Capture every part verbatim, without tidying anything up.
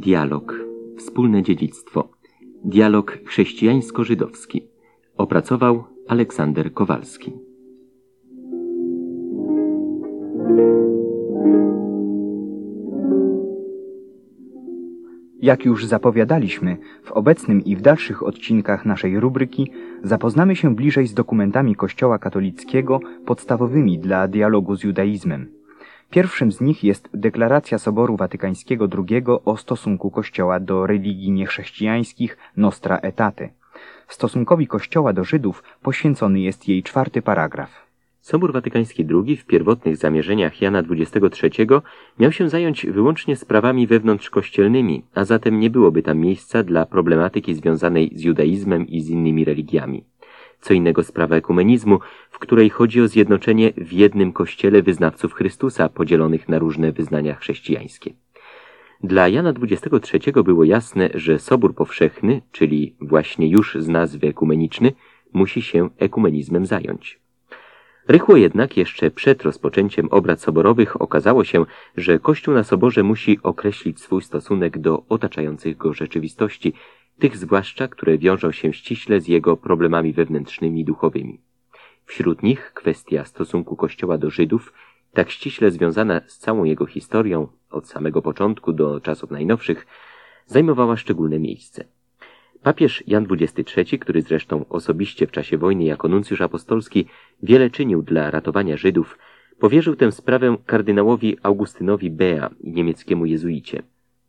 Dialog. Wspólne dziedzictwo. Dialog chrześcijańsko-żydowski. Opracował Aleksander Kowalski. Jak już zapowiadaliśmy, w obecnym i w dalszych odcinkach naszej rubryki zapoznamy się bliżej z dokumentami Kościoła katolickiego podstawowymi dla dialogu z judaizmem. Pierwszym z nich jest Deklaracja Soboru Watykańskiego drugiego o stosunku Kościoła do religii niechrześcijańskich Nostra Aetate. Stosunkowi Kościoła do Żydów poświęcony jest jej czwarty paragraf. Sobór Watykański drugi w pierwotnych zamierzeniach Jana dwudziestego trzeciego miał się zająć wyłącznie sprawami wewnątrzkościelnymi, a zatem nie byłoby tam miejsca dla problematyki związanej z judaizmem i z innymi religiami. Co innego sprawa ekumenizmu, w której chodzi o zjednoczenie w jednym kościele wyznawców Chrystusa podzielonych na różne wyznania chrześcijańskie. Dla Jana dwudziestego trzeciego było jasne, że Sobór Powszechny, czyli właśnie już z nazwy ekumeniczny, musi się ekumenizmem zająć. Rychło jednak, jeszcze przed rozpoczęciem obrad soborowych, okazało się, że Kościół na Soborze musi określić swój stosunek do otaczających go rzeczywistości, tych zwłaszcza, które wiążą się ściśle z jego problemami wewnętrznymi i duchowymi. Wśród nich kwestia stosunku Kościoła do Żydów, tak ściśle związana z całą jego historią, od samego początku do czasów najnowszych, zajmowała szczególne miejsce. Papież Jan dwudziesty trzeci, który zresztą osobiście w czasie wojny jako nuncjusz apostolski wiele czynił dla ratowania Żydów, powierzył tę sprawę kardynałowi Augustynowi Bea, niemieckiemu jezuicie.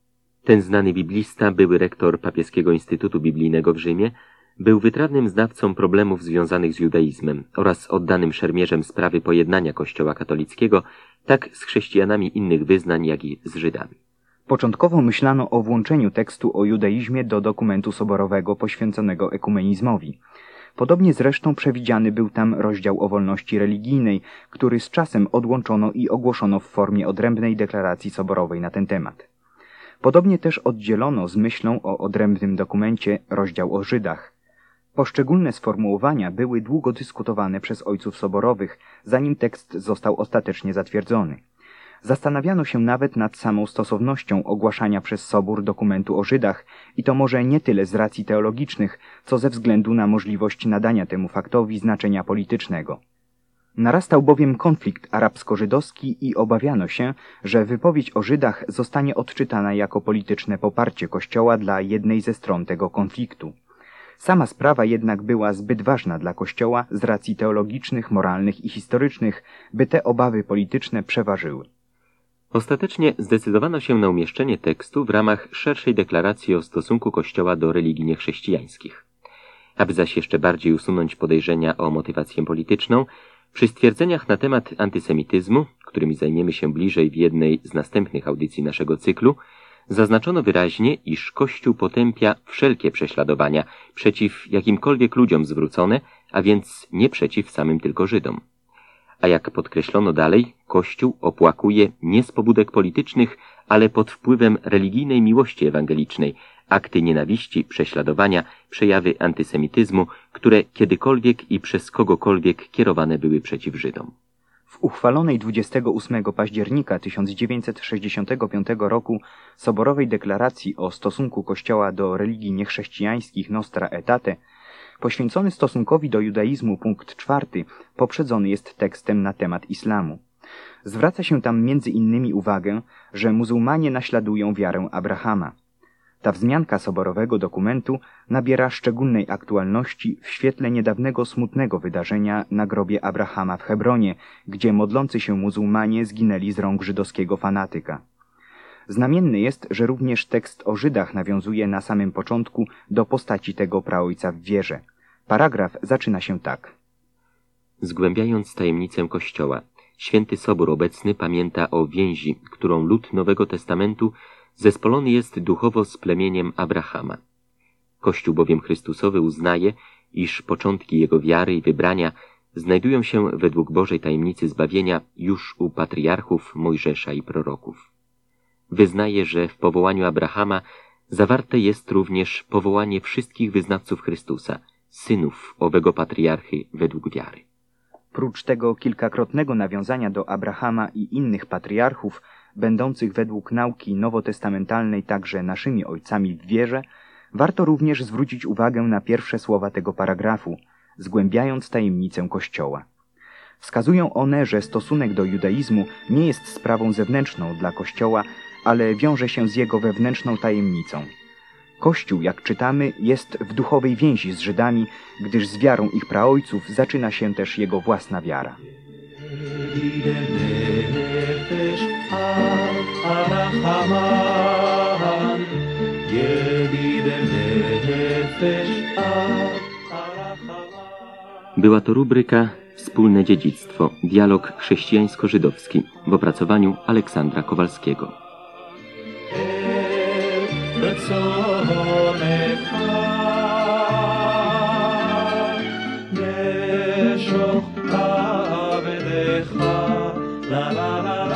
Ten znany biblista, były rektor Papieskiego Instytutu Biblijnego w Rzymie, był wytrawnym znawcą problemów związanych z judaizmem oraz oddanym szermierzem sprawy pojednania Kościoła katolickiego, tak z chrześcijanami innych wyznań, jak i z Żydami. Początkowo myślano o włączeniu tekstu o judaizmie do dokumentu soborowego poświęconego ekumenizmowi. Podobnie zresztą przewidziany był tam rozdział o wolności religijnej, który z czasem odłączono i ogłoszono w formie odrębnej deklaracji soborowej na ten temat. Podobnie też oddzielono z myślą o odrębnym dokumencie rozdział o Żydach. Poszczególne sformułowania były długo dyskutowane przez ojców soborowych, zanim tekst został ostatecznie zatwierdzony. Zastanawiano się nawet nad samą stosownością ogłaszania przez Sobór dokumentu o Żydach i to może nie tyle z racji teologicznych, co ze względu na możliwość nadania temu faktowi znaczenia politycznego. Narastał bowiem konflikt arabsko-żydowski i obawiano się, że wypowiedź o Żydach zostanie odczytana jako polityczne poparcie Kościoła dla jednej ze stron tego konfliktu. Sama sprawa jednak była zbyt ważna dla Kościoła z racji teologicznych, moralnych i historycznych, by te obawy polityczne przeważyły. Ostatecznie zdecydowano się na umieszczenie tekstu w ramach szerszej deklaracji o stosunku Kościoła do religii niechrześcijańskich. Aby zaś jeszcze bardziej usunąć podejrzenia o motywację polityczną, przy stwierdzeniach na temat antysemityzmu, którymi zajmiemy się bliżej w jednej z następnych audycji naszego cyklu, zaznaczono wyraźnie, iż Kościół potępia wszelkie prześladowania przeciw jakimkolwiek ludziom zwrócone, a więc nie przeciw samym tylko Żydom. A jak podkreślono dalej, Kościół opłakuje nie z pobudek politycznych, ale pod wpływem religijnej miłości ewangelicznej, akty nienawiści, prześladowania, przejawy antysemityzmu, które kiedykolwiek i przez kogokolwiek kierowane były przeciw Żydom. W uchwalonej dwudziestego ósmego października tysiąc dziewięćset sześćdziesiątego piątego roku Soborowej Deklaracji o stosunku Kościoła do religii niechrześcijańskich Nostra Aetate poświęcony stosunkowi do judaizmu punkt czwarty poprzedzony jest tekstem na temat islamu. Zwraca się tam między innymi uwagę, że muzułmanie naśladują wiarę Abrahama. Ta wzmianka soborowego dokumentu nabiera szczególnej aktualności w świetle niedawnego smutnego wydarzenia na grobie Abrahama w Hebronie, gdzie modlący się muzułmanie zginęli z rąk żydowskiego fanatyka. Znamienny jest, że również tekst o Żydach nawiązuje na samym początku do postaci tego praojca w wierze. Paragraf zaczyna się tak. Zgłębiając tajemnicę Kościoła, Święty Sobór obecny pamięta o więzi, którą lud Nowego Testamentu zespolony jest duchowo z plemieniem Abrahama. Kościół bowiem Chrystusowy uznaje, iż początki jego wiary i wybrania znajdują się według Bożej tajemnicy zbawienia już u patriarchów Mojżesza i proroków. Wyznaje, że w powołaniu Abrahama zawarte jest również powołanie wszystkich wyznawców Chrystusa, synów owego patriarchy według wiary. Prócz tego kilkakrotnego nawiązania do Abrahama i innych patriarchów, będących według nauki nowotestamentalnej także naszymi ojcami w wierze, warto również zwrócić uwagę na pierwsze słowa tego paragrafu, zgłębiając tajemnicę Kościoła. Wskazują one, że stosunek do judaizmu nie jest sprawą zewnętrzną dla Kościoła, ale wiąże się z jego wewnętrzną tajemnicą. Kościół, jak czytamy, jest w duchowej więzi z Żydami, gdyż z wiarą ich praojców zaczyna się też jego własna wiara. Była to rubryka Wspólne dziedzictwo, dialog chrześcijańsko-żydowski w opracowaniu Aleksandra Kowalskiego. La la la